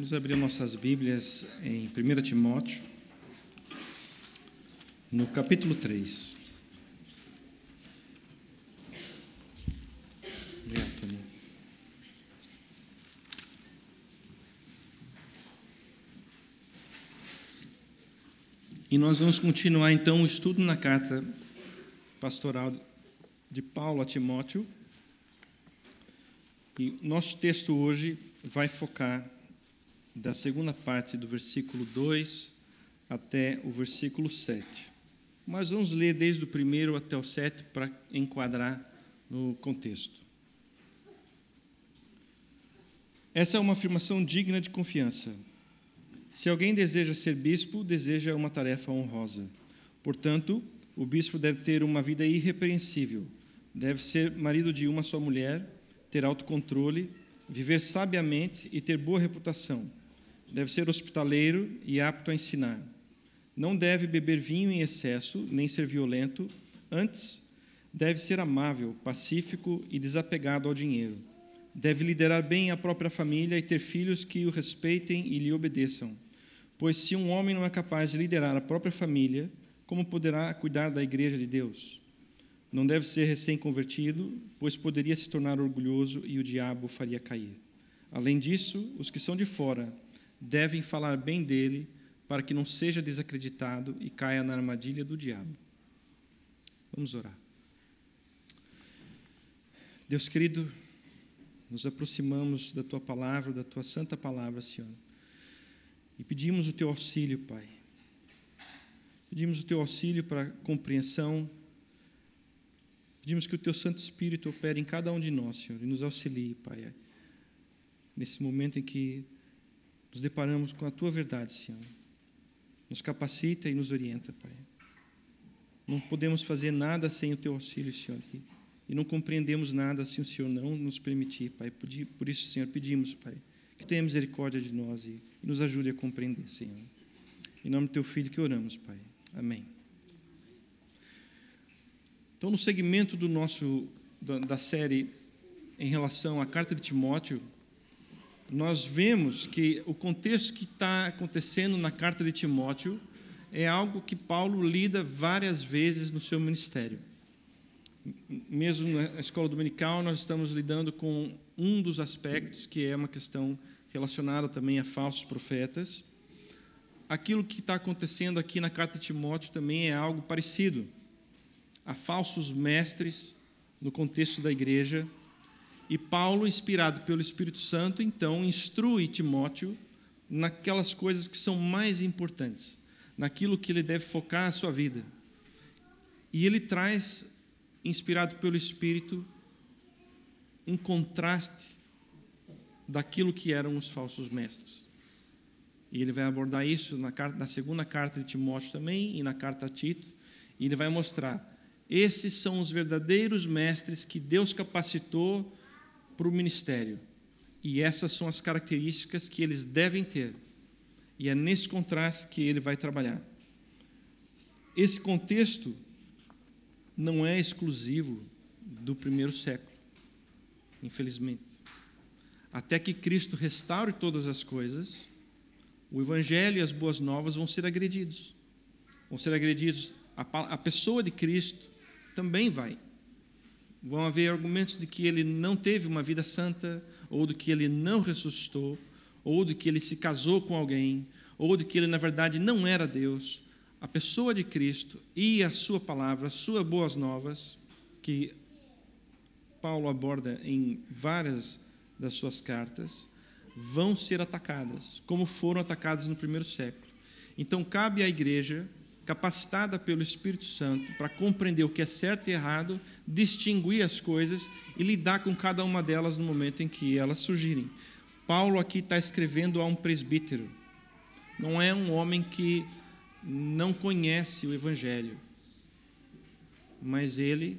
Vamos abrir nossas Bíblias em 1 Timóteo, no capítulo 3. Obrigado, Toninho. E nós vamos continuar então o estudo na carta pastoral de Paulo a Timóteo. E nosso texto hoje vai focar da segunda parte do versículo 2 até o versículo 7. Mas vamos ler desde o primeiro até o 7 para enquadrar no contexto. Essa é uma afirmação digna de confiança. Se alguém deseja ser bispo, deseja uma tarefa honrosa. Portanto, o bispo deve ter uma vida irrepreensível, deve ser marido de uma só mulher, ter autocontrole, viver sabiamente e ter boa reputação. Deve ser hospitaleiro e apto a ensinar. Não deve beber vinho em excesso, nem ser violento. Antes, deve ser amável, pacífico e desapegado ao dinheiro. Deve liderar bem a própria família e ter filhos que o respeitem e lhe obedeçam. Pois se um homem não é capaz de liderar a própria família, como poderá cuidar da igreja de Deus? Não deve ser recém-convertido, pois poderia se tornar orgulhoso e o diabo o faria cair. Além disso, os que são de fora devem falar bem dele, para que não seja desacreditado e caia na armadilha do diabo. Vamos orar. Deus querido, nos aproximamos da Tua palavra, da Tua santa palavra, Senhor, e pedimos o Teu auxílio, Pai. Pedimos o Teu auxílio para compreensão. Pedimos que o Teu Santo Espírito opere em cada um de nós, Senhor, e nos auxilie, Pai, nesse momento em que nos deparamos com a Tua verdade, Senhor. Nos capacita e nos orienta, Pai. Não podemos fazer nada sem o Teu auxílio, Senhor, e não compreendemos nada se o Senhor não nos permitir, Pai. Por isso, Senhor, pedimos, Pai, que tenha misericórdia de nós e nos ajude a compreender, Senhor. Em nome do Teu Filho que oramos, Pai. Amém. Então, no segmento da série em relação à carta de Timóteo, nós vemos que o contexto que está acontecendo na carta de Timóteo é algo que Paulo lida várias vezes no seu ministério. Mesmo na escola dominical, nós estamos lidando com um dos aspectos, que é uma questão relacionada também a falsos profetas. Aquilo que está acontecendo aqui na carta de Timóteo também é algo parecido. Há falsos mestres no contexto da igreja, e Paulo, inspirado pelo Espírito Santo, então instrui Timóteo naquelas coisas que são mais importantes, naquilo que ele deve focar a sua vida. E ele traz, inspirado pelo Espírito, um contraste daquilo que eram os falsos mestres. E ele vai abordar isso na segunda carta de Timóteo também, e na carta a Tito, e ele vai mostrar: esses são os verdadeiros mestres que Deus capacitou para o ministério. E essas são as características que eles devem ter. E é nesse contraste que ele vai trabalhar. Esse contexto não é exclusivo do primeiro século, infelizmente. Até que Cristo restaure todas as coisas, o Evangelho e as boas novas vão ser agredidos. Vão ser agredidos. A pessoa de Cristo também vai. Vão haver argumentos de que ele não teve uma vida santa, ou de que ele não ressuscitou, ou de que ele se casou com alguém, ou de que ele, na verdade, não era Deus. A pessoa de Cristo e a sua palavra, as suas boas novas, que Paulo aborda em várias das suas cartas, vão ser atacadas, como foram atacadas no primeiro século. Então, cabe à igreja, capacitada pelo Espírito Santo para compreender o que é certo e errado, distinguir as coisas e lidar com cada uma delas no momento em que elas surgirem. Paulo aqui está escrevendo a um presbítero. Não é um homem que não conhece o Evangelho, mas ele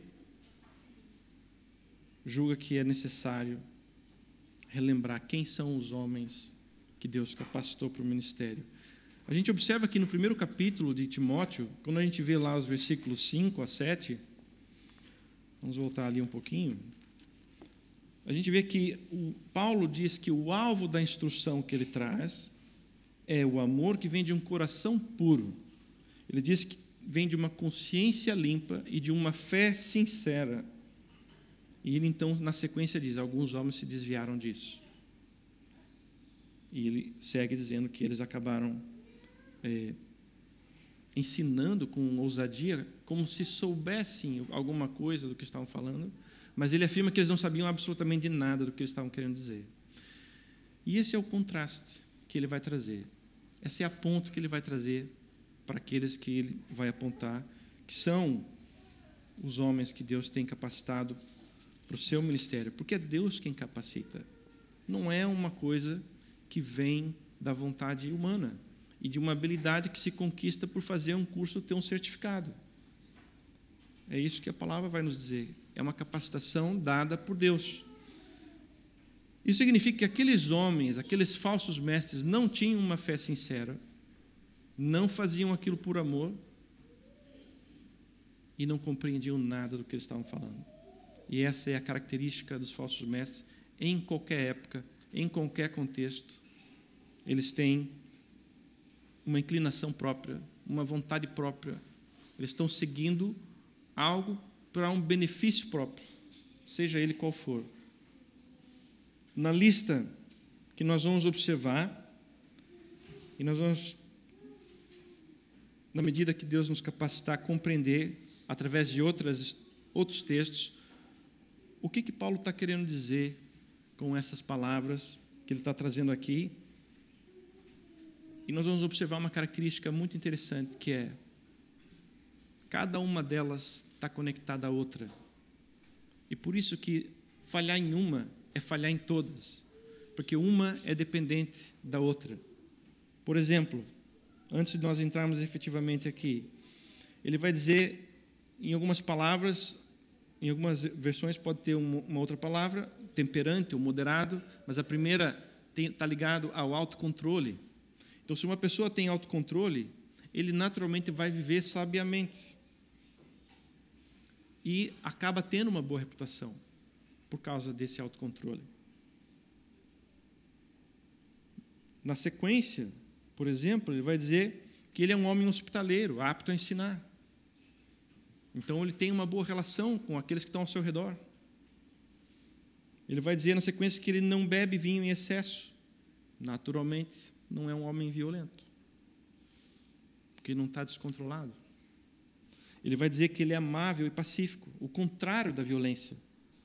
julga que é necessário relembrar quem são os homens que Deus capacitou para o ministério. A gente observa aqui no primeiro capítulo de Timóteo, quando a gente vê lá os versículos 5 a 7, vamos voltar ali um pouquinho, a gente vê que Paulo diz que o alvo da instrução que ele traz é o amor que vem de um coração puro. Ele diz que vem de uma consciência limpa e de uma fé sincera. E ele então, na sequência, diz: alguns homens se desviaram disso. E ele segue dizendo que eles acabaram ensinando com ousadia, como se soubessem alguma coisa do que estavam falando, mas ele afirma que eles não sabiam absolutamente de nada do que eles estavam querendo dizer. E esse é o contraste que ele vai trazer. Esse é a ponto que ele vai trazer para aqueles que ele vai apontar, que são os homens que Deus tem capacitado para o seu ministério, porque é Deus quem capacita. Não é uma coisa que vem da vontade humana e de uma habilidade que se conquista por fazer um curso, ter um certificado. É isso que a palavra vai nos dizer. É uma capacitação dada por Deus. Isso significa que aqueles homens, aqueles falsos mestres, não tinham uma fé sincera, não faziam aquilo por amor e não compreendiam nada do que eles estavam falando. E essa é a característica dos falsos mestres em qualquer época, em qualquer contexto. Eles têm uma inclinação própria, uma vontade própria. Eles estão seguindo algo para um benefício próprio, seja ele qual for. Na lista que nós vamos observar, e nós vamos, na medida que Deus nos capacitar a compreender, através de outros textos, o que Paulo está querendo dizer com essas palavras que ele está trazendo aqui. E nós vamos observar uma característica muito interessante, que é: cada uma delas está conectada à outra. E por isso que falhar em uma é falhar em todas, porque uma é dependente da outra. Por exemplo, antes de nós entrarmos efetivamente aqui, ele vai dizer, em algumas palavras, em algumas versões pode ter uma outra palavra, temperante ou moderado, mas a primeira está ligado ao autocontrole. Então, se uma pessoa tem autocontrole, ele naturalmente vai viver sabiamente e acaba tendo uma boa reputação por causa desse autocontrole. Na sequência, por exemplo, ele vai dizer que ele é um homem hospitaleiro, apto a ensinar. Então, ele tem uma boa relação com aqueles que estão ao seu redor. Ele vai dizer na sequência que ele não bebe vinho em excesso. Naturalmente, não é um homem violento, porque não está descontrolado. Ele vai dizer que ele é amável e pacífico, o contrário da violência.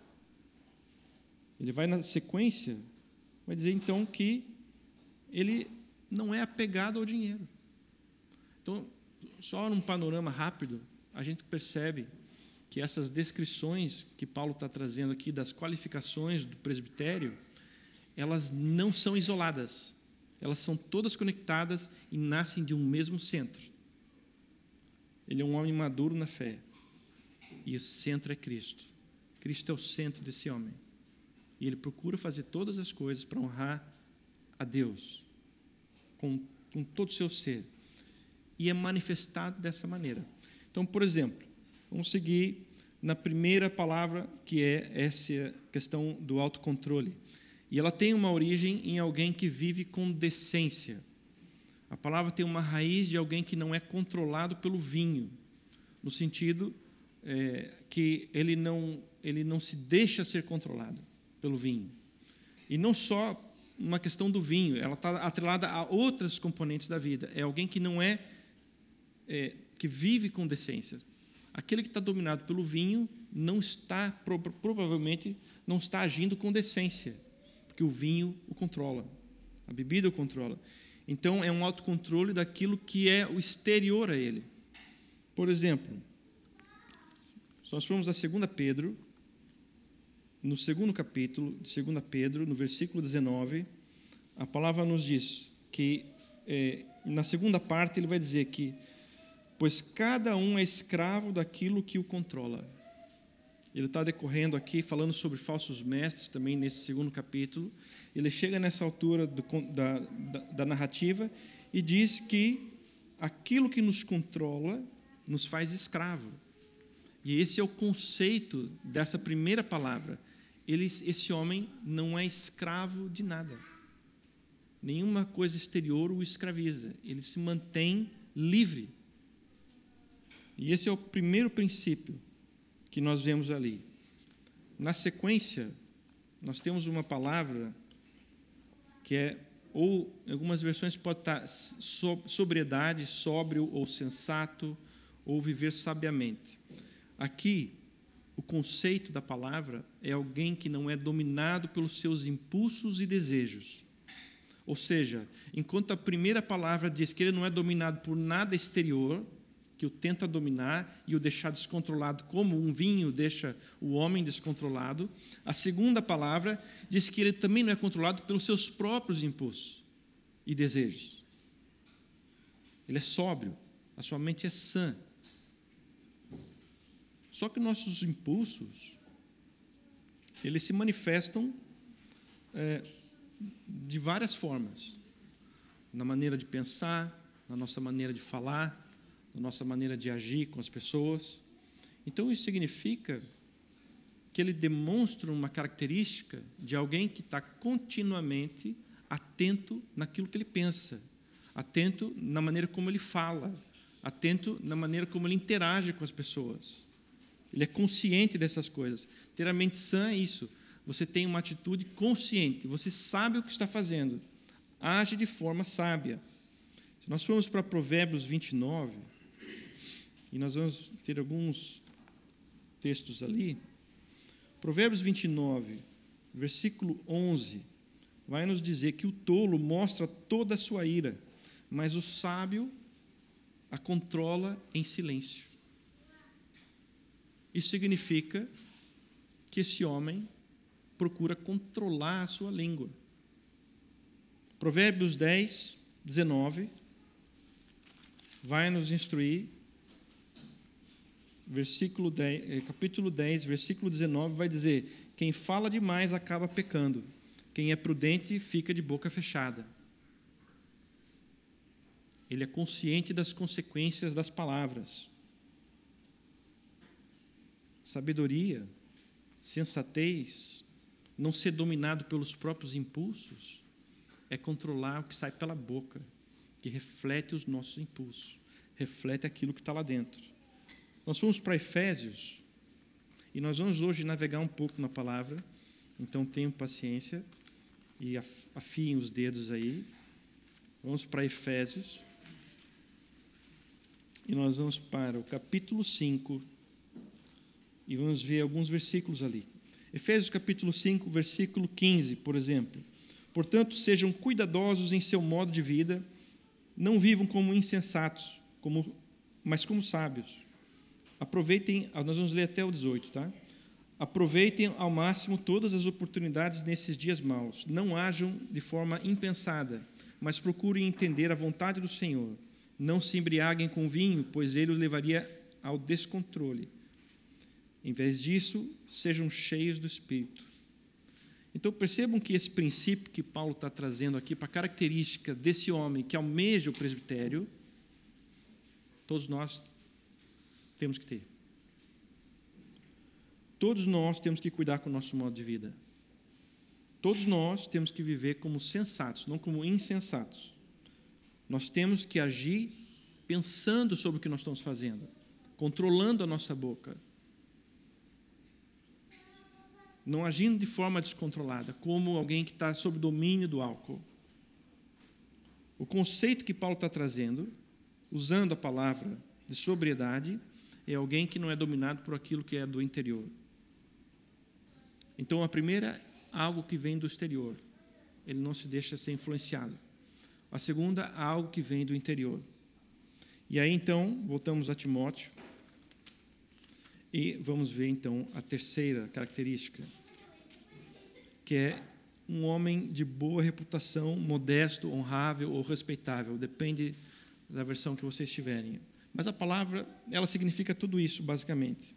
Ele vai na sequência, vai dizer então que ele não é apegado ao dinheiro. Então, só num panorama rápido, a gente percebe que essas descrições que Paulo está trazendo aqui das qualificações do presbitério, elas não são isoladas. Elas são todas conectadas e nascem de um mesmo centro. Ele é um homem maduro na fé. E o centro é Cristo. Cristo é o centro desse homem. E ele procura fazer todas as coisas para honrar a Deus, com todo o seu ser. E é manifestado dessa maneira. Então, por exemplo, vamos seguir na primeira palavra, que é essa questão do autocontrole. E ela tem uma origem em alguém que vive com decência. A palavra tem uma raiz de alguém que não é controlado pelo vinho, no sentido que ele não se deixa ser controlado pelo vinho. E não só uma questão do vinho, ela está atrelada a outras componentes da vida. É alguém que não que vive com decência. Aquele que está dominado pelo vinho não está, provavelmente, não está agindo com decência, porque o vinho o controla, a bebida o controla. Então, é um autocontrole daquilo que é o exterior a ele. Por exemplo, se nós formos a 2 Pedro, no segundo capítulo de 2 Pedro, no versículo 19, a palavra nos diz que, na segunda parte, ele vai dizer que pois cada um é escravo daquilo que o controla. Ele está decorrendo aqui, falando sobre falsos mestres, também nesse segundo capítulo. Ele chega nessa altura da narrativa e diz que aquilo que nos controla nos faz escravo. E esse é o conceito dessa primeira palavra, esse homem não é escravo de nada. Nenhuma coisa exterior o escraviza. Ele se mantém livre. E esse é o primeiro princípio que nós vemos ali. Na sequência, nós temos uma palavra que é, ou em algumas versões pode estar sobriedade, sóbrio ou sensato, ou viver sabiamente. Aqui, o conceito da palavra é alguém que não é dominado pelos seus impulsos e desejos. Ou seja, enquanto a primeira palavra diz que ele não é dominado por nada exterior, que o tenta dominar e o deixar descontrolado, como um vinho deixa o homem descontrolado, a segunda palavra diz que ele também não é controlado pelos seus próprios impulsos e desejos. Ele é sóbrio, a sua mente é sã. Só que nossos impulsos, eles se manifestam de várias formas. Na maneira de pensar, na nossa maneira de falar, na nossa maneira de agir com as pessoas. Então, isso significa que ele demonstra uma característica de alguém que está continuamente atento naquilo que ele pensa, atento na maneira como ele fala, atento na maneira como ele interage com as pessoas. Ele é consciente dessas coisas. Ter a mente sã é isso. Você tem uma atitude consciente, você sabe o que está fazendo, age de forma sábia. Se nós formos para Provérbios 29, e nós vamos ter alguns textos ali, Provérbios 29, versículo 11, vai nos dizer que o tolo mostra toda a sua ira, mas o sábio a controla em silêncio. Isso significa que esse homem procura controlar a sua língua. Provérbios 10, 19, vai nos instruir, capítulo 10, versículo 19, vai dizer: quem fala demais acaba pecando, quem é prudente fica de boca fechada. Ele é consciente das consequências das palavras. Sabedoria, sensatez, não ser dominado pelos próprios impulsos, é controlar o que sai pela boca, que reflete os nossos impulsos, reflete aquilo que está lá dentro. Nós fomos para Efésios, e nós vamos hoje navegar um pouco na palavra, então tenham paciência e afiem os dedos aí. Vamos para Efésios, e nós vamos para o capítulo 5, e vamos ver alguns versículos ali. Efésios capítulo 5, versículo 15, por exemplo. Portanto, sejam cuidadosos em seu modo de vida, não vivam como insensatos, mas como sábios. Aproveitem, nós vamos ler até o 18, tá? Aproveitem ao máximo todas as oportunidades nesses dias maus. Não ajam de forma impensada, mas procurem entender a vontade do Senhor. Não se embriaguem com vinho, pois ele os levaria ao descontrole. Em vez disso, sejam cheios do Espírito. Então, percebam que esse princípio que Paulo está trazendo aqui para a característica desse homem que almeja o presbitério, todos nós temos que ter. Todos nós temos que cuidar com o nosso modo de vida. Todos nós temos que viver como sensatos, não como insensatos. Nós temos que agir pensando sobre o que nós estamos fazendo, controlando a nossa boca. Não agindo de forma descontrolada, como alguém que está sob domínio do álcool. O conceito que Paulo está trazendo, usando a palavra de sobriedade, é alguém que não é dominado por aquilo que é do interior. Então, a primeira é algo que vem do exterior. Ele não se deixa ser influenciado. A segunda é algo que vem do interior. E aí, então, voltamos a Timóteo. E vamos ver, então, a terceira característica, que é um homem de boa reputação, modesto, honrável ou respeitável. Depende da versão que vocês tiverem. Mas a palavra, ela significa tudo isso, basicamente.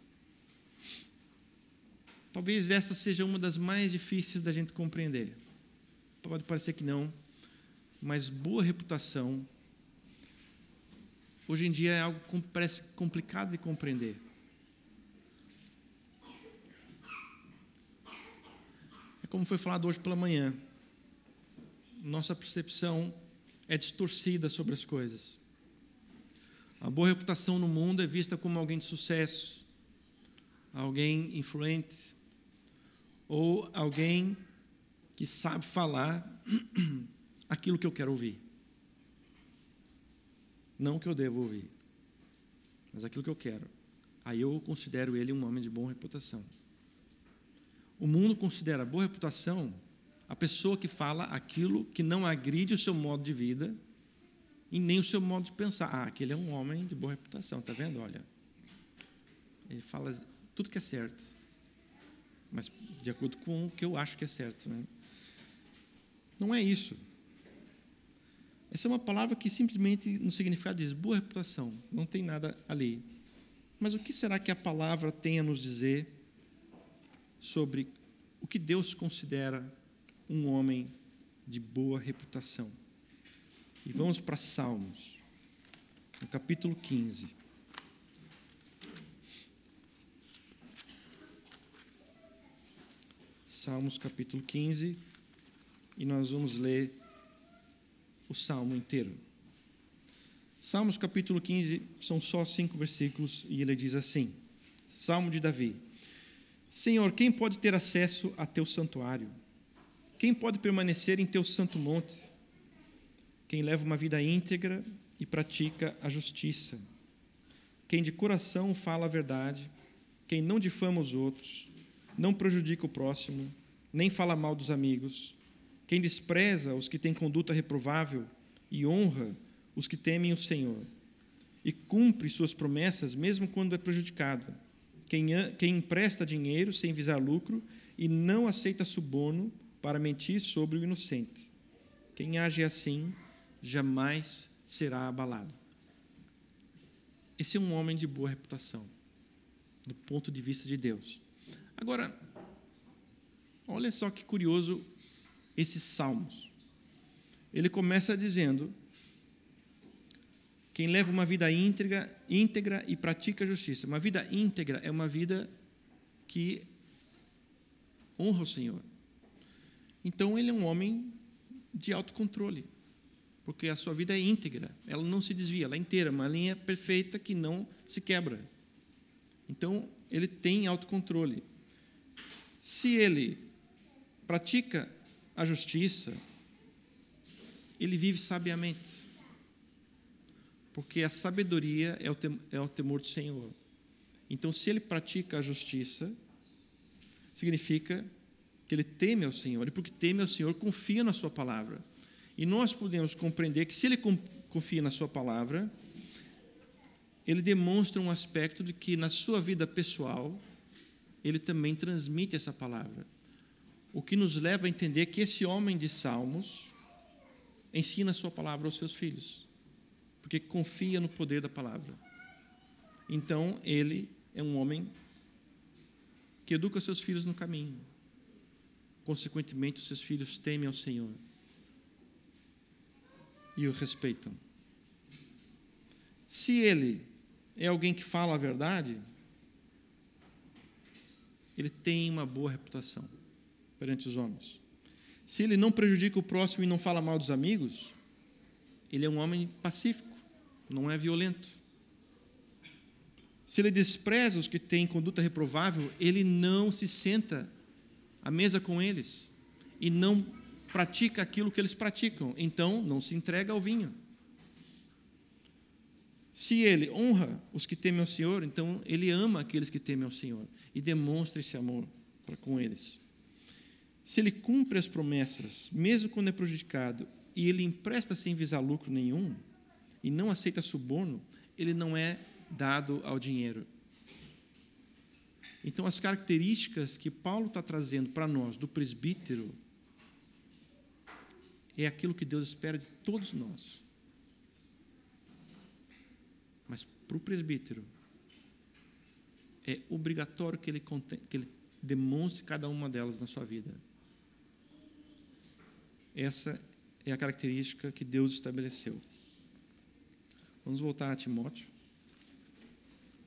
Talvez essa seja uma das mais difíceis da gente compreender. Pode parecer que não, mas boa reputação, hoje em dia é algo que parece complicado de compreender. Como foi falado hoje pela manhã, nossa percepção é distorcida sobre as coisas. A boa reputação no mundo é vista como alguém de sucesso, alguém influente, ou alguém que sabe falar aquilo que eu quero ouvir. Não que eu devo ouvir, mas aquilo que eu quero. Aí eu considero ele um homem de boa reputação. O mundo considera boa reputação a pessoa que fala aquilo que não agride o seu modo de vida e nem o seu modo de pensar. Aquele é um homem de boa reputação, está vendo? Olha, ele fala tudo que é certo, mas de acordo com o que eu acho que é certo, né? Não é isso. Essa é uma palavra que simplesmente no significado diz boa reputação, não tem nada ali. Mas o que será que a palavra tem a nos dizer sobre o que Deus considera um homem de boa reputação? E vamos para Salmos, no capítulo 15. Salmos capítulo 15, e nós vamos ler o Salmo inteiro. Salmos capítulo 15, são só 5 versículos, e ele diz assim, Salmo de Davi: Senhor, quem pode ter acesso a teu santuário? Quem pode permanecer em teu santo monte? Quem leva uma vida íntegra e pratica a justiça. Quem de coração fala a verdade, quem não difama os outros, não prejudica o próximo, nem fala mal dos amigos, quem despreza os que têm conduta reprovável e honra os que temem o Senhor, e cumpre suas promessas mesmo quando é prejudicado, quem empresta dinheiro sem visar lucro e não aceita suborno para mentir sobre o inocente. Quem age assim jamais será abalado. Esse é um homem de boa reputação, do ponto de vista de Deus. Agora, olha só que curioso esses salmos. Ele começa dizendo: quem leva uma vida íntegra e pratica a justiça. Uma vida íntegra é uma vida que honra o Senhor. Então ele é um homem de autocontrole, porque a sua vida é íntegra, ela não se desvia, ela é inteira, uma linha perfeita que não se quebra. Então ele tem autocontrole. Se ele pratica a justiça, ele vive sabiamente, porque a sabedoria é o temor do Senhor. Então, se ele pratica a justiça, significa que ele teme ao Senhor, e porque teme ao Senhor, confia na sua palavra. E nós podemos compreender que se ele confia na sua palavra, ele demonstra um aspecto de que na sua vida pessoal, ele também transmite essa palavra. O que nos leva a entender que esse homem de Salmos ensina a sua palavra aos seus filhos, porque confia no poder da palavra. Então, ele é um homem que educa seus filhos no caminho. Consequentemente, os seus filhos temem ao Senhor e o respeitam. Se ele é alguém que fala a verdade, ele tem uma boa reputação perante os homens. Se ele não prejudica o próximo e não fala mal dos amigos, ele é um homem pacífico, não é violento. Se ele despreza os que têm conduta reprovável, ele não se senta à mesa com eles e não pratica aquilo que eles praticam, então não se entrega ao vinho. Se ele honra os que temem ao Senhor, então ele ama aqueles que temem ao Senhor e demonstra esse amor para com eles. Se ele cumpre as promessas, mesmo quando é prejudicado, e ele empresta sem visar lucro nenhum, e não aceita suborno, ele não é dado ao dinheiro. Então, as características que Paulo está trazendo para nós do presbítero é aquilo que Deus espera de todos nós. Mas para o presbítero é obrigatório que ele demonstre cada uma delas na sua vida. Essa é a característica que Deus estabeleceu. Vamos voltar a Timóteo.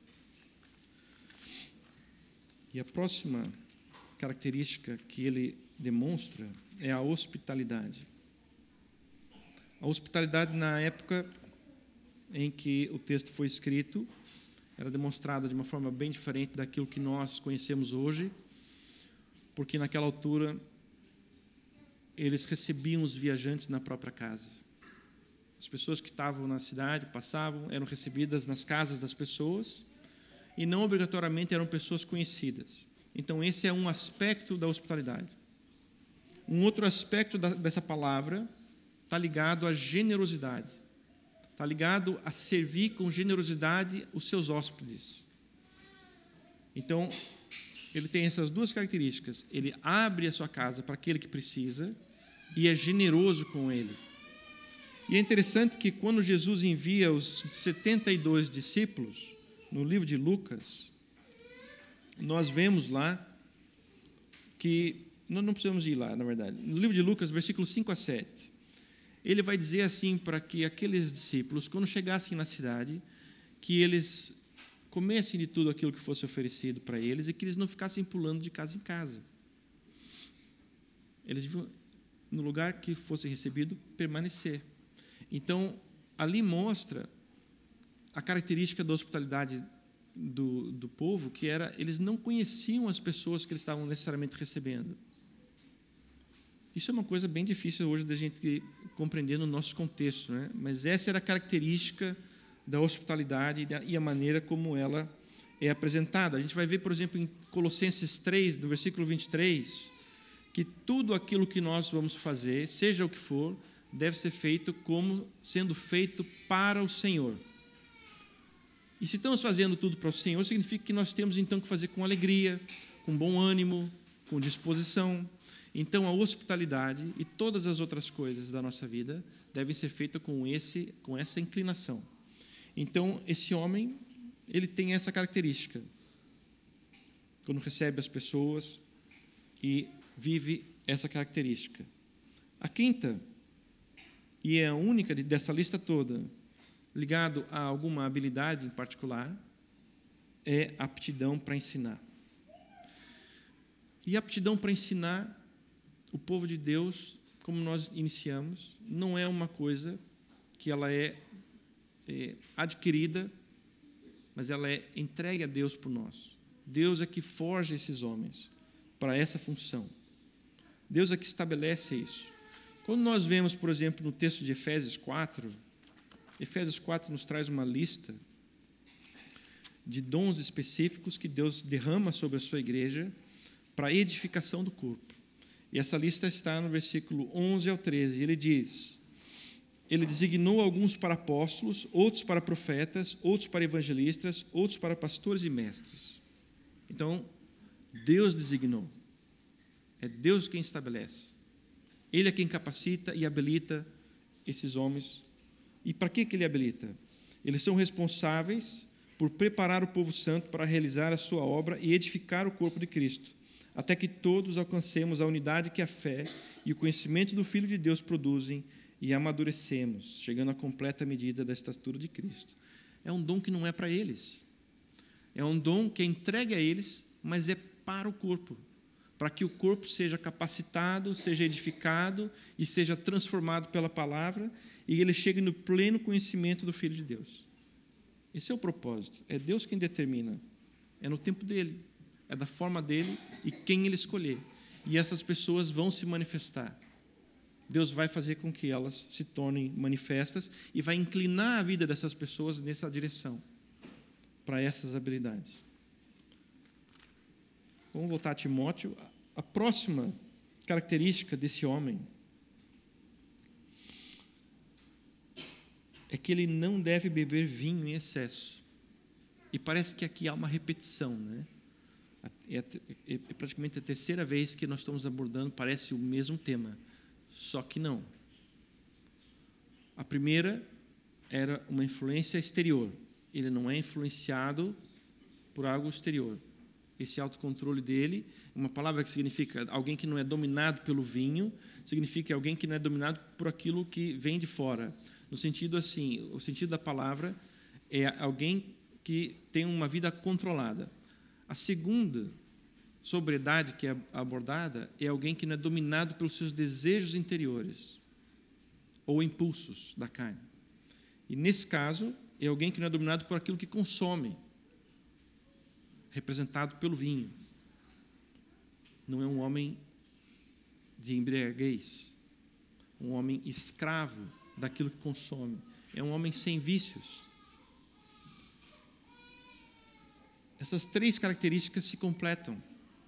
E a próxima característica que ele demonstra é a hospitalidade. A hospitalidade, na época em que o texto foi escrito, era demonstrada de uma forma bem diferente daquilo que nós conhecemos hoje, porque naquela altura eles recebiam os viajantes na própria casa. As pessoas que estavam na cidade, passavam, eram recebidas nas casas das pessoas e não obrigatoriamente eram pessoas conhecidas. Então esse é um aspecto da hospitalidade. Um outro aspecto dessa palavra está ligado à generosidade. Está ligado a servir com generosidade os seus hóspedes. Então, ele tem essas duas características. Ele abre a sua casa para aquele que precisa e é generoso com ele. E é interessante que quando Jesus envia os 72 discípulos, no livro de Lucas, nós vemos lá que, nós não precisamos ir lá, na verdade, no livro de Lucas, versículos 5 a 7, ele vai dizer assim para que aqueles discípulos, quando chegassem na cidade, que eles comessem de tudo aquilo que fosse oferecido para eles e que eles não ficassem pulando de casa em casa. Eles deviam, no lugar que fosse recebido, permanecer. Então, ali mostra a característica da hospitalidade do povo, que era, eles não conheciam as pessoas que eles estavam necessariamente recebendo. Isso é uma coisa bem difícil hoje da gente compreender no nosso contexto, né? Mas essa era a característica da hospitalidade e a maneira como ela é apresentada. A gente vai ver, por exemplo, em Colossenses 3, do versículo 23, que tudo aquilo que nós vamos fazer, seja o que for, deve ser feito como sendo feito para o Senhor. E se estamos fazendo tudo para o Senhor, significa que nós temos então que fazer com alegria, com bom ânimo, com disposição. Então a hospitalidade e todas as outras coisas da nossa vida devem ser feitas com essa inclinação. Então esse homem, ele tem essa característica. Quando recebe as pessoas e vive essa característica. A quinta, e é a única dessa lista toda, ligado a alguma habilidade em particular, é a aptidão para ensinar. E a aptidão para ensinar, o povo de Deus, como nós iniciamos, não é uma coisa que ela é adquirida, mas ela é entregue a Deus por nós. Deus é que forja esses homens para essa função. Deus é que estabelece isso. Quando nós vemos, por exemplo, no texto de Efésios 4 nos traz uma lista de dons específicos que Deus derrama sobre a sua igreja para a edificação do corpo. E essa lista está no versículo 11 ao 13. Ele diz: ele designou alguns para apóstolos, outros para profetas, outros para evangelistas, outros para pastores e mestres. Então, Deus designou. É Deus quem estabelece. Ele é quem capacita e habilita esses homens. E para que ele habilita? Eles são responsáveis por preparar o povo santo para realizar a sua obra e edificar o corpo de Cristo, até que todos alcancemos a unidade que a fé e o conhecimento do Filho de Deus produzem e amadurecemos, chegando à completa medida da estatura de Cristo. É um dom que não é para eles. É um dom que é entregue a eles, mas é para o corpo, para que o corpo seja capacitado, seja edificado e seja transformado pela palavra e ele chegue no pleno conhecimento do Filho de Deus. Esse é o propósito. É Deus quem determina. É no tempo dele. É da forma dele e quem ele escolher. E essas pessoas vão se manifestar. Deus vai fazer com que elas se tornem manifestas e vai inclinar a vida dessas pessoas nessa direção, para essas habilidades. Vamos voltar a Timóteo. A próxima característica desse homem é que ele não deve beber vinho em excesso. E parece que aqui há uma repetição, né? É praticamente a terceira vez que nós estamos abordando, parece o mesmo tema, só que não. A primeira era uma influência exterior. Ele não é influenciado por algo exterior. Esse autocontrole dele, uma palavra que significa alguém que não é dominado pelo vinho, significa alguém que não é dominado por aquilo que vem de fora. No sentido assim, o sentido da palavra é alguém que tem uma vida controlada. A segunda sobriedade que é abordada é alguém que não é dominado pelos seus desejos interiores ou impulsos da carne. E nesse caso, é alguém que não é dominado por aquilo que consome, representado pelo vinho. Não é um homem de embriaguez, um homem escravo daquilo que consome. É um homem sem vícios. Essas três características se completam.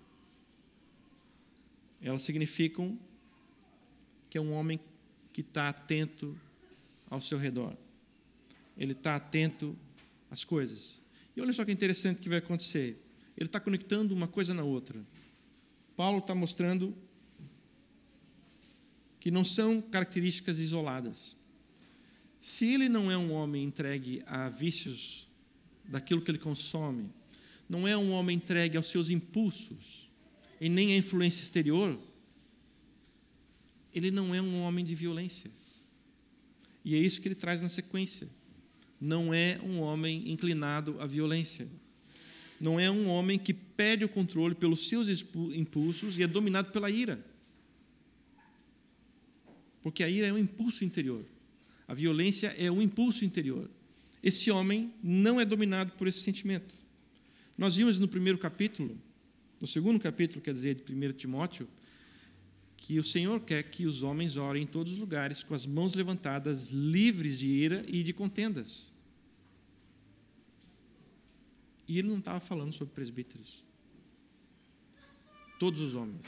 Elas significam que é um homem que está atento ao seu redor. Ele está atento às coisas. E olha só que interessante que vai acontecer. Ele está conectando uma coisa na outra. Paulo está mostrando que não são características isoladas. Se ele não é um homem entregue a vícios daquilo que ele consome, não é um homem entregue aos seus impulsos e nem à influência exterior, ele não é um homem de violência. E é isso que ele traz na sequência. Não é um homem inclinado à violência. Não é um homem que perde o controle pelos seus impulsos e é dominado pela ira. Porque a ira é um impulso interior. A violência é um impulso interior. Esse homem não é dominado por esse sentimento. Nós vimos no primeiro capítulo, no segundo capítulo, quer dizer, de 1 Timóteo, que o Senhor quer que os homens orem em todos os lugares, com as mãos levantadas, livres de ira e de contendas. E ele não estava falando sobre presbíteros. Todos os homens.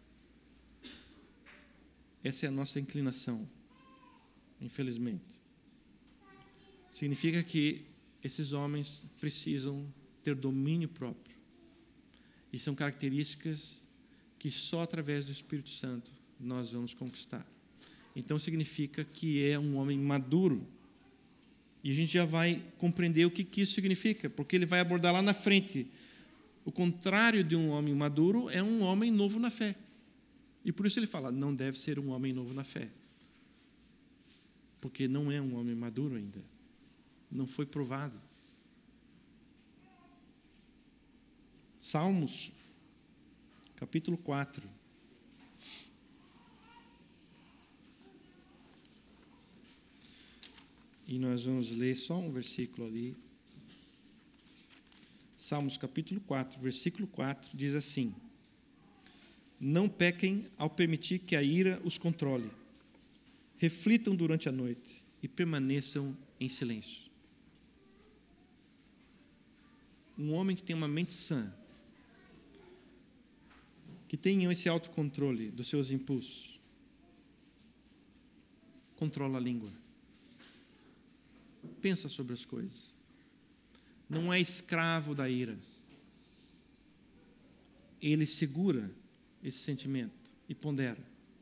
Essa é a nossa inclinação, infelizmente. Significa que esses homens precisam ter domínio próprio. E são características que só através do Espírito Santo nós vamos conquistar. Então significa que é um homem maduro. E a gente já vai compreender o que isso significa, porque ele vai abordar lá na frente. O contrário de um homem maduro é um homem novo na fé. E por isso ele fala, não deve ser um homem novo na fé. Porque não é um homem maduro ainda. Não foi provado. Salmos, capítulo 4. E nós vamos ler só um versículo ali. Salmos, capítulo 4, versículo 4, diz assim: não pequem ao permitir que a ira os controle. Reflitam durante a noite e permaneçam em silêncio. Um homem que tem uma mente sã, que tenha esse autocontrole dos seus impulsos, controla a língua. Pensa sobre as coisas. Não é escravo da ira. Ele segura esse sentimento e pondera.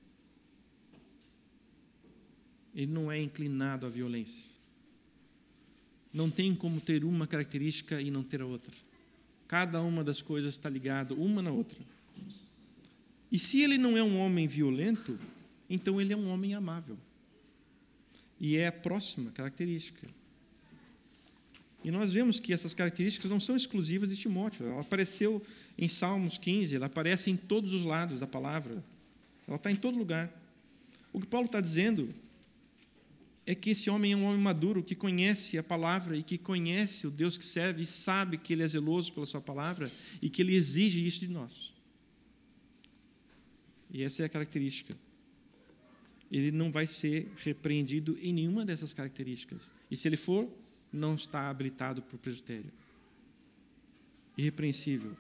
Ele não é inclinado à violência. Não tem como ter uma característica e não ter a outra. Cada uma das coisas está ligada uma na outra. E se ele não é um homem violento, então ele é um homem amável. E é a próxima característica. E nós vemos que essas características não são exclusivas de Timóteo. Ela apareceu em Salmos 15, ela aparece em todos os lados da palavra. Ela está em todo lugar. O que Paulo está dizendo é que esse homem é um homem maduro, que conhece a palavra e que conhece o Deus que serve e sabe que ele é zeloso pela sua palavra e que ele exige isso de nós. E essa é a característica. Ele não vai ser repreendido em nenhuma dessas características. E se ele for, não está habilitado para o presbitério. Irrepreensível.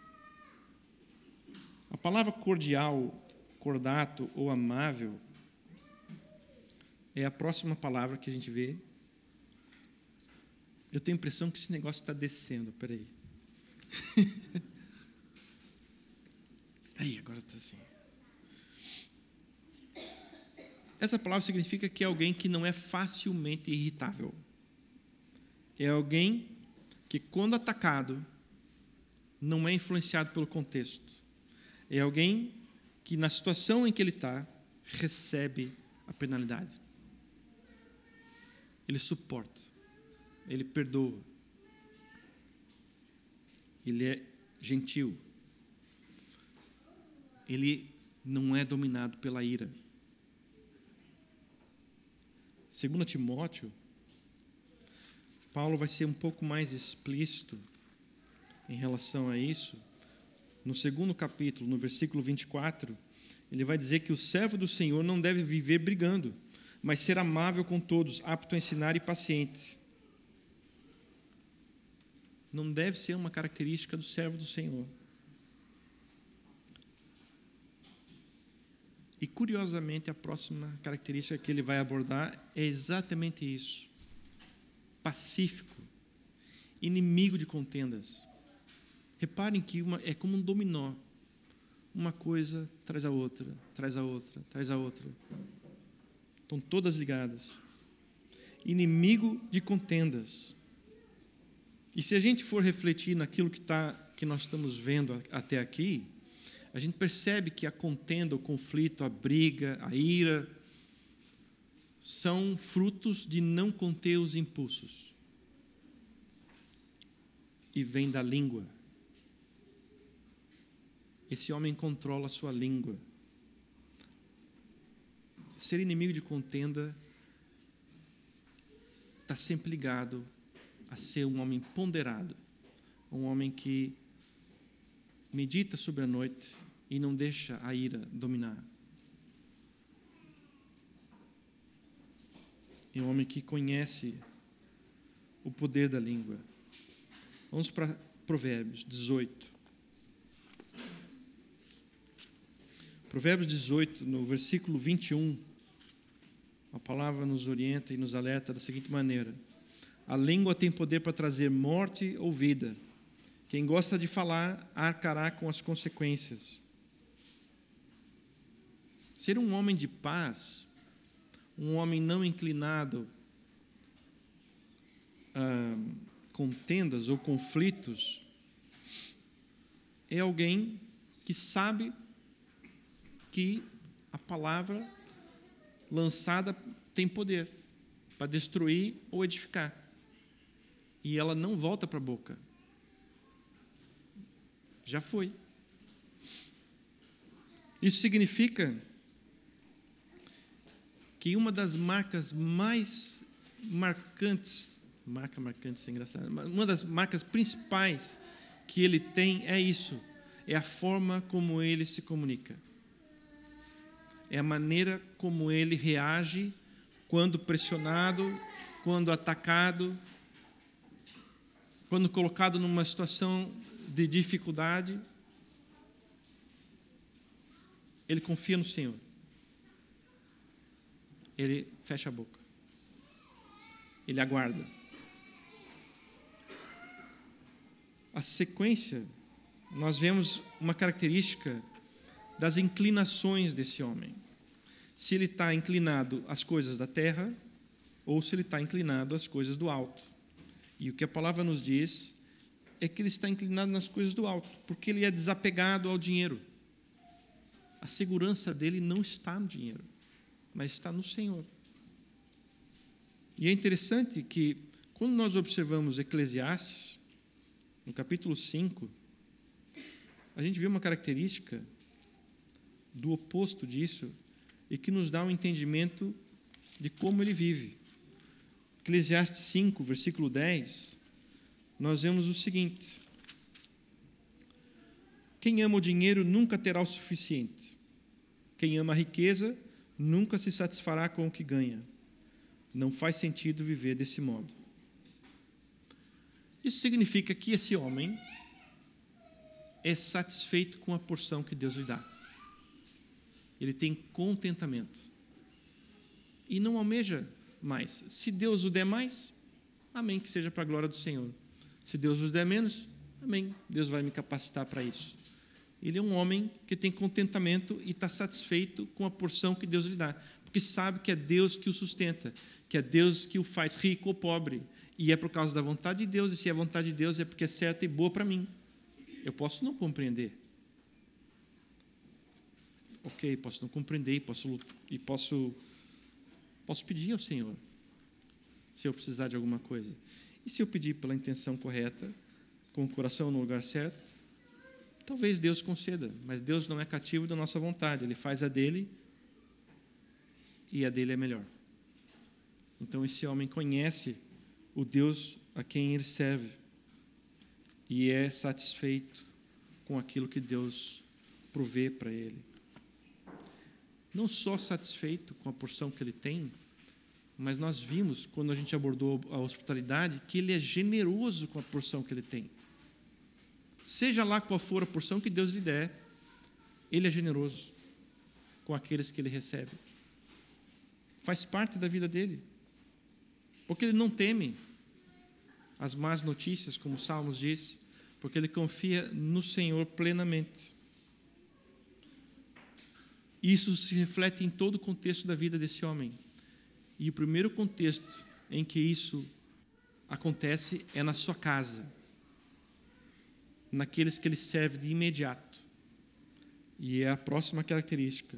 A palavra cordial, cordato ou amável é a próxima palavra que a gente vê. Eu tenho a impressão que esse negócio está descendo. Peraí. Aí, agora está assim. Essa palavra significa que é alguém que não é facilmente irritável. É alguém que, quando atacado, não é influenciado pelo contexto. É alguém que, na situação em que ele está, recebe a penalidade. Ele suporta. Ele perdoa. Ele é gentil. ele não é dominado pela ira. 2 Timóteo, Paulo vai ser um pouco mais explícito em relação a isso. No 2º capítulo, no versículo 24, ele vai dizer que o servo do Senhor não deve viver brigando, mas ser amável com todos, apto a ensinar e paciente. Não deve ser uma característica do servo do Senhor. E, curiosamente, a próxima característica que ele vai abordar é exatamente isso. Pacífico, inimigo de contendas. Reparem que é como um dominó. Uma coisa traz a outra, traz a outra, traz a outra. Estão todas ligadas. Inimigo de contendas. E se a gente for refletir naquilo que nós estamos vendo até aqui, a gente percebe que a contenda, o conflito, a briga, a ira, são frutos de não conter os impulsos. E vem da língua. Esse homem controla a sua língua. Ser inimigo de contenda está sempre ligado a ser um homem ponderado, um homem que medita sobre a noite e não deixa a ira dominar. É um homem que conhece o poder da língua. Vamos para Provérbios 18. Provérbios 18, no versículo 21, a palavra nos orienta e nos alerta da seguinte maneira: a língua tem poder para trazer morte ou vida. Quem gosta de falar arcará com as consequências. Ser um homem de paz, um homem não inclinado a contendas ou conflitos, é alguém que sabe que a palavra lançada tem poder para destruir ou edificar. E ela não volta para a boca. Já foi. Isso significa que uma das marcas mais marcantes, marca marcante é engraçado, uma das marcas principais que ele tem é isso, é a forma como ele se comunica. É a maneira como ele reage quando pressionado, quando atacado, quando colocado numa situação de dificuldade. Ele confia no Senhor. Ele fecha a boca. Ele aguarda. A sequência, nós vemos uma característica das inclinações desse homem. Se ele está inclinado às coisas da terra ou se ele está inclinado às coisas do alto. E o que a palavra nos diz é que ele está inclinado nas coisas do alto, porque ele é desapegado ao dinheiro. A segurança dele não está no dinheiro, mas está no Senhor. E é interessante que, quando nós observamos Eclesiastes, no capítulo 5, a gente vê uma característica do oposto disso e que nos dá um entendimento de como ele vive. Eclesiastes 5, versículo 10, nós vemos o seguinte: quem ama o dinheiro nunca terá o suficiente. Quem ama a riqueza nunca se satisfará com o que ganha. Não faz sentido viver desse modo. Isso significa que esse homem é satisfeito com a porção que Deus lhe dá. Ele tem contentamento. E não almeja mais. Se Deus o der mais, amém, que seja para a glória do Senhor. Se Deus os der menos, amém, Deus vai me capacitar para isso. Ele é um homem que tem contentamento e está satisfeito com a porção que Deus lhe dá, porque sabe que é Deus que o sustenta, que é Deus que o faz rico ou pobre, e é por causa da vontade de Deus, e se é a vontade de Deus é porque é certa e boa para mim. Eu posso não compreender. Ok, posso não compreender, posso pedir ao Senhor, se eu precisar de alguma coisa. E se eu pedir pela intenção correta, com o coração no lugar certo, talvez Deus conceda, mas Deus não é cativo da nossa vontade, Ele faz a dele e a dele é melhor. Então esse homem conhece o Deus a quem ele serve e é satisfeito com aquilo que Deus provê para ele. Não só satisfeito com a porção que ele tem, mas nós vimos, quando a gente abordou a hospitalidade, que ele é generoso com a porção que ele tem. Seja lá qual for a porção que Deus lhe der, ele é generoso com aqueles que ele recebe. Faz parte da vida dele. Porque ele não teme as más notícias, como o Salmos diz, porque ele confia no Senhor plenamente. Isso se reflete em todo o contexto da vida desse homem. E o primeiro contexto em que isso acontece é na sua casa, naqueles que ele serve de imediato. E é a próxima característica.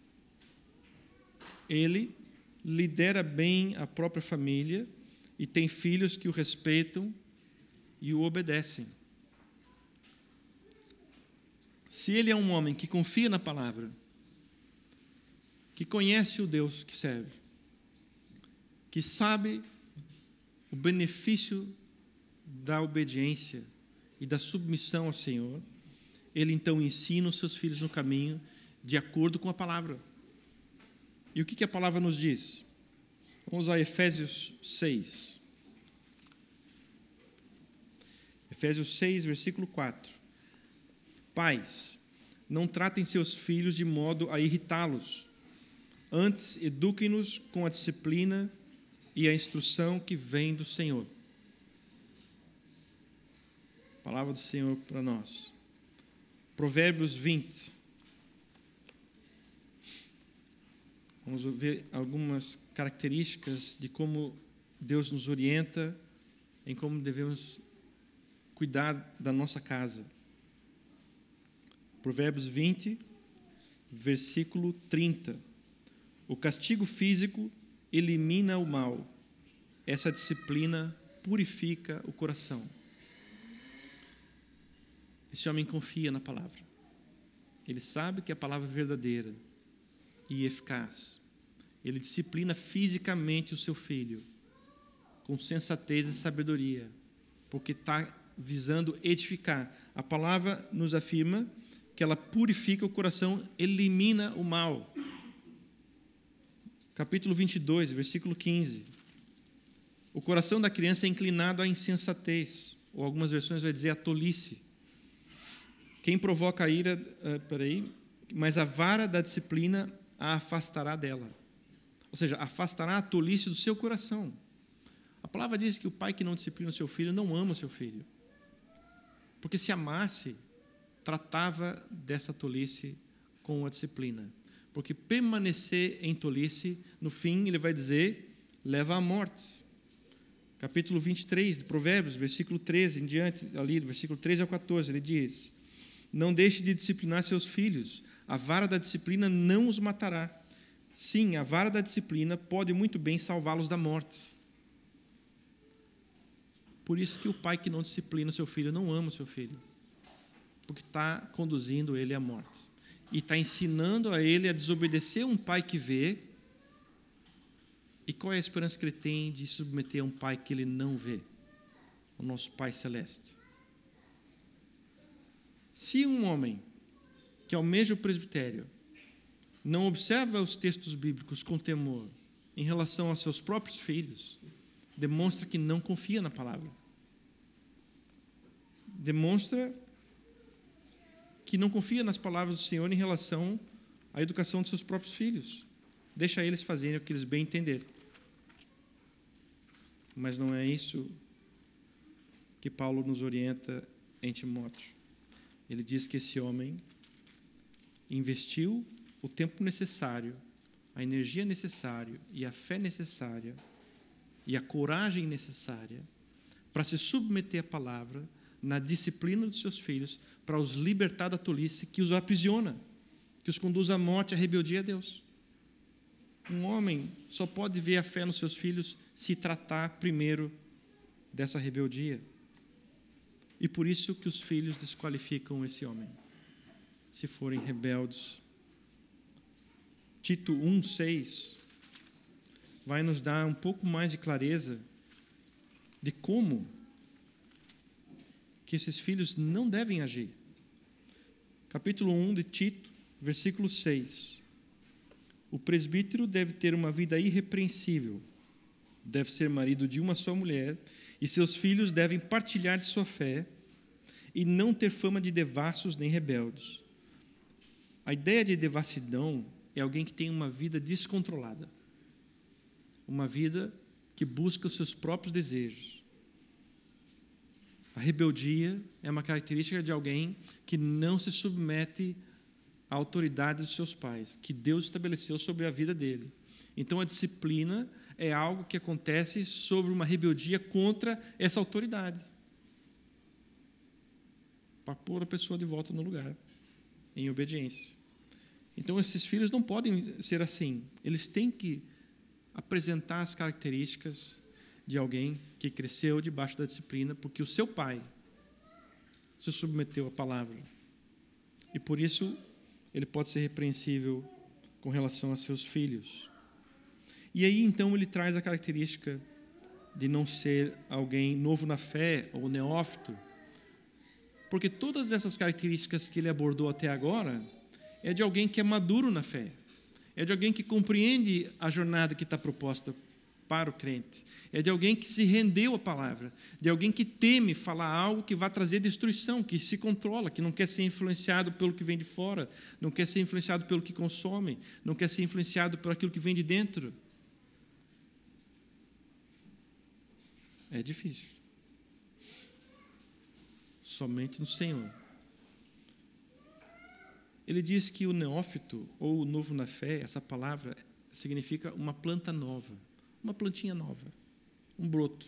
Ele lidera bem a própria família e tem filhos que o respeitam e o obedecem. Se ele é um homem que confia na palavra, que conhece o Deus que serve, que sabe o benefício da obediência e da submissão ao Senhor, ele então ensina os seus filhos no caminho de acordo com a palavra. E o que a palavra nos diz? Vamos a Efésios 6. Efésios 6, versículo 4. Pais, não tratem seus filhos de modo a irritá-los. Antes, eduquem-nos com a disciplina e a instrução que vem do Senhor. Palavra do Senhor para nós. Provérbios 20. Vamos ver algumas características de como Deus nos orienta em como devemos cuidar da nossa casa. Provérbios 20, versículo 30. O castigo físico elimina o mal. Essa disciplina purifica o coração. Esse homem confia na palavra. Ele sabe que a palavra é verdadeira e eficaz. Ele disciplina fisicamente o seu filho com sensatez e sabedoria, porque está visando edificar. A palavra nos afirma que ela purifica o coração, elimina o mal. Capítulo 22, versículo 15. O coração da criança é inclinado à insensatez, ou algumas versões vai dizer à tolice. Quem provoca a ira, mas a vara da disciplina a afastará dela. Ou seja, afastará a tolice do seu coração. A palavra diz que o pai que não disciplina o seu filho não ama o seu filho. Porque se amasse, tratava dessa tolice com a disciplina. Porque permanecer em tolice, no fim, ele vai dizer, leva à morte. Capítulo 23 de Provérbios, versículo 13 em diante, ali do versículo 13 ao 14, ele diz: não deixe de disciplinar seus filhos, a vara da disciplina não os matará. Sim, a vara da disciplina pode muito bem salvá-los da morte. Por isso que o pai que não disciplina o seu filho não ama o seu filho, porque está conduzindo ele à morte. E está ensinando a ele a desobedecer um pai que vê. E qual é a esperança que ele tem de submeter a um pai que ele não vê? O nosso Pai Celeste. Se um homem que almeja o presbitério não observa os textos bíblicos com temor em relação aos seus próprios filhos, demonstra que não confia na palavra. Demonstra que não confia nas palavras do Senhor em relação à educação de seus próprios filhos. Deixa eles fazerem o que eles bem entenderem. Mas não é isso que Paulo nos orienta em Timóteo. Ele diz que esse homem investiu o tempo necessário, a energia necessária e a fé necessária e a coragem necessária para se submeter à palavra na disciplina dos seus filhos, para os libertar da tolice que os aprisiona, que os conduz à morte, à rebeldia a Deus. Um homem só pode ver a fé nos seus filhos se tratar primeiro dessa rebeldia. E por isso que os filhos desqualificam esse homem, se forem rebeldes. Tito 1:6 vai nos dar um pouco mais de clareza de como que esses filhos não devem agir. Capítulo 1 de Tito, versículo 6. O presbítero deve ter uma vida irrepreensível, deve ser marido de uma só mulher, e seus filhos devem partilhar de sua fé e não ter fama de devassos nem rebeldes. A ideia de devassidão é alguém que tem uma vida descontrolada, uma vida que busca os seus próprios desejos. A rebeldia é uma característica de alguém que não se submete à autoridade dos seus pais, que Deus estabeleceu sobre a vida dele. Então a disciplina é algo que acontece sobre uma rebeldia contra essa autoridade, para pôr a pessoa de volta no lugar, em obediência. Então esses filhos não podem ser assim. Eles têm que apresentar as características de alguém que cresceu debaixo da disciplina, porque o seu pai se submeteu à palavra. E por isso ele pode ser repreensível com relação a seus filhos. E aí então ele traz a característica de não ser alguém novo na fé ou neófito, porque todas essas características que ele abordou até agora é de alguém que é maduro na fé, é de alguém que compreende a jornada que está proposta para o crente, é de alguém que se rendeu à palavra, de alguém que teme falar algo que vai trazer destruição, que se controla, que não quer ser influenciado pelo que vem de fora, não quer ser influenciado pelo que consome, não quer ser influenciado por aquilo que vem de dentro. É difícil. Somente no Senhor. Ele diz que o neófito, ou o novo na fé, essa palavra significa uma planta nova, uma plantinha nova, um broto.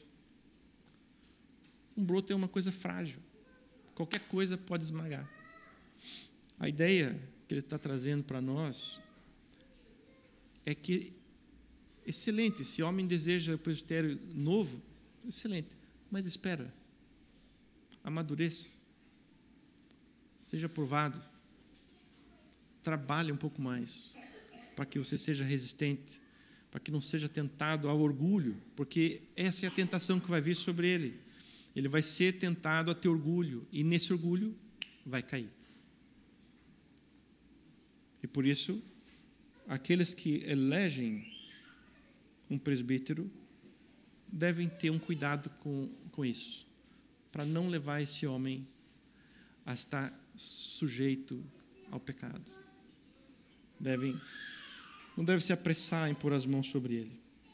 Um broto é uma coisa frágil, qualquer coisa pode esmagar. A ideia que ele está trazendo para nós é que, excelente, esse homem deseja o presbitério novo, excelente, mas espera, amadureça, seja provado, trabalhe um pouco mais, para que você seja resistente, para que não seja tentado ao orgulho, porque essa é a tentação que vai vir sobre ele. Ele vai ser tentado a ter orgulho, e nesse orgulho vai cair. E por isso, aqueles que elegem um presbítero devem ter um cuidado com isso, para não levar esse homem a estar sujeito ao pecado. Não deve se apressar em pôr as mãos sobre ele.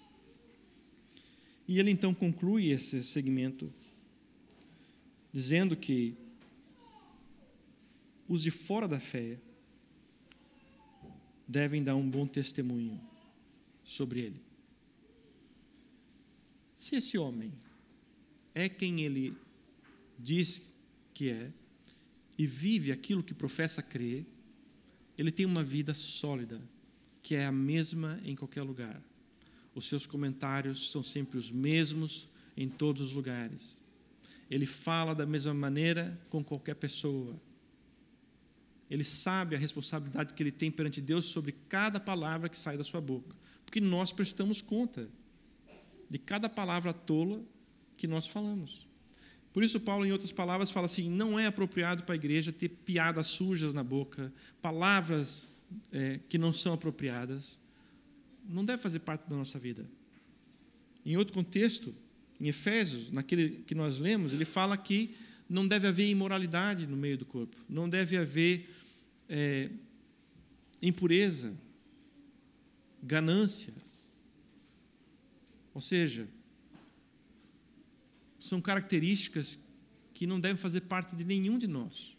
E ele então conclui esse segmento dizendo que os de fora da fé devem dar um bom testemunho sobre ele. Se esse homem é quem ele diz que é e vive aquilo que professa crer, ele tem uma vida sólida, que é a mesma em qualquer lugar. Os seus comentários são sempre os mesmos em todos os lugares. Ele fala da mesma maneira com qualquer pessoa. Ele sabe a responsabilidade que ele tem perante Deus sobre cada palavra que sai da sua boca, porque nós prestamos conta de cada palavra tola que nós falamos. Por isso Paulo, em outras palavras, fala assim: não é apropriado para a igreja ter piadas sujas na boca, palavras que não são apropriadas. Não deve fazer parte da nossa vida. Em outro contexto, em Efésios, naquele que nós lemos, ele fala que não deve haver imoralidade no meio do corpo, não deve haver impureza, ganância. Ou seja, são características que não devem fazer parte de nenhum de nós,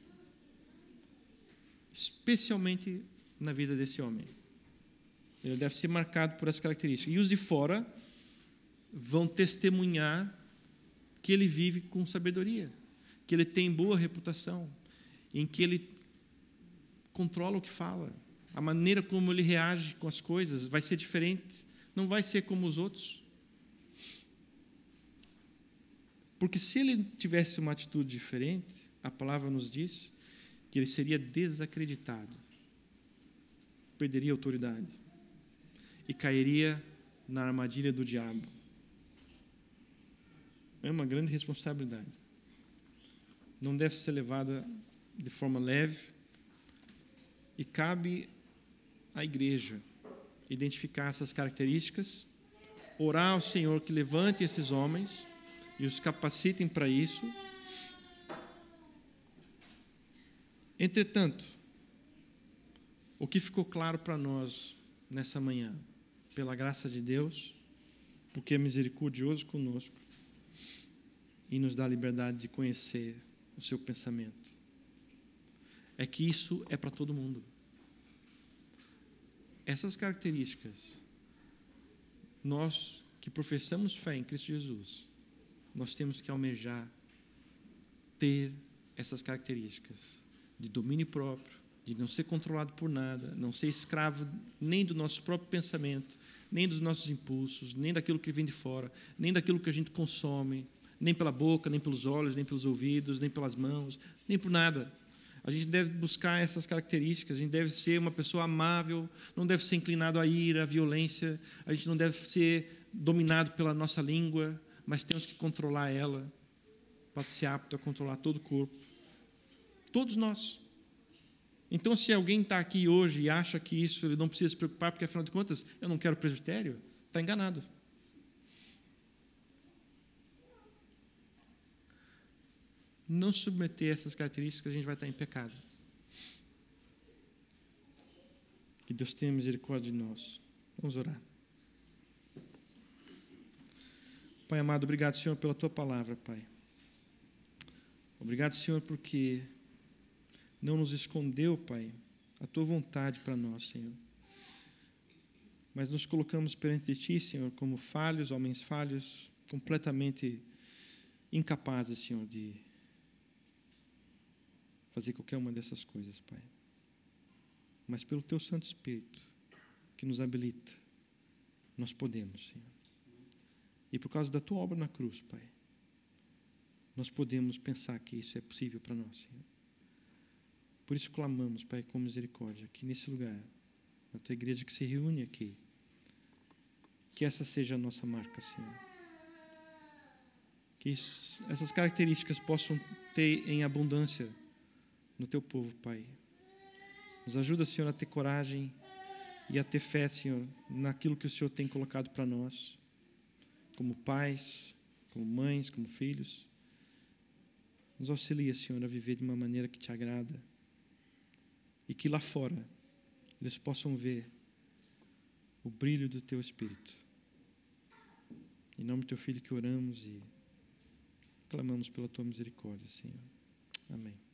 especialmente na vida desse homem. Ele deve ser marcado por essas características. E os de fora vão testemunhar que ele vive com sabedoria, que ele tem boa reputação, em que ele controla o que fala, a maneira como ele reage com as coisas vai ser diferente, não vai ser como os outros. Porque se ele tivesse uma atitude diferente, a palavra nos diz que ele seria desacreditado, perderia a autoridade e cairia na armadilha do diabo. É uma grande responsabilidade. Não deve ser levada de forma leve e cabe à igreja identificar essas características, orar ao Senhor que levante esses homens e os capacitem para isso. Entretanto, o que ficou claro para nós nessa manhã, pela graça de Deus, porque é misericordioso conosco e nos dá liberdade de conhecer o seu pensamento, é que isso é para todo mundo. Essas características, nós que professamos fé em Cristo Jesus, nós temos que almejar ter essas características de domínio próprio, de não ser controlado por nada, não ser escravo nem do nosso próprio pensamento, nem dos nossos impulsos, nem daquilo que vem de fora, nem daquilo que a gente consome, nem pela boca, nem pelos olhos, nem pelos ouvidos, nem pelas mãos, nem por nada. A gente deve buscar essas características, a gente deve ser uma pessoa amável, não deve ser inclinado à ira, à violência, a gente não deve ser dominado pela nossa língua, mas temos que controlar ela, para ser apto a controlar todo o corpo. Todos nós. Então, se alguém está aqui hoje e acha que isso ele não precisa se preocupar, porque afinal de contas eu não quero presbitério, está enganado. Não submeter essas características, a gente vai estar em pecado. Que Deus tenha misericórdia de nós. Vamos orar. Pai amado, obrigado, Senhor, pela Tua palavra, Pai. Obrigado, Senhor, porque não nos escondeu, Pai, a Tua vontade para nós, Senhor. Mas nos colocamos perante de Ti, Senhor, como falhos, homens falhos, completamente incapazes, Senhor, de fazer qualquer uma dessas coisas, Pai. Mas pelo Teu Santo Espírito, que nos habilita, nós podemos, Senhor. E por causa da Tua obra na cruz, Pai, nós podemos pensar que isso é possível para nós, Senhor. Por isso clamamos, Pai, com misericórdia, aqui nesse lugar, na Tua igreja que se reúne aqui, que essa seja a nossa marca, Senhor. Que essas características possam ter em abundância no Teu povo, Pai. Nos ajuda, Senhor, a ter coragem e a ter fé, Senhor, naquilo que o Senhor tem colocado para nós, como pais, como mães, como filhos. Nos auxilia, Senhor, a viver de uma maneira que Te agrada e que lá fora eles possam ver o brilho do Teu Espírito. Em nome do Teu Filho que oramos e clamamos pela Tua misericórdia, Senhor. Amém.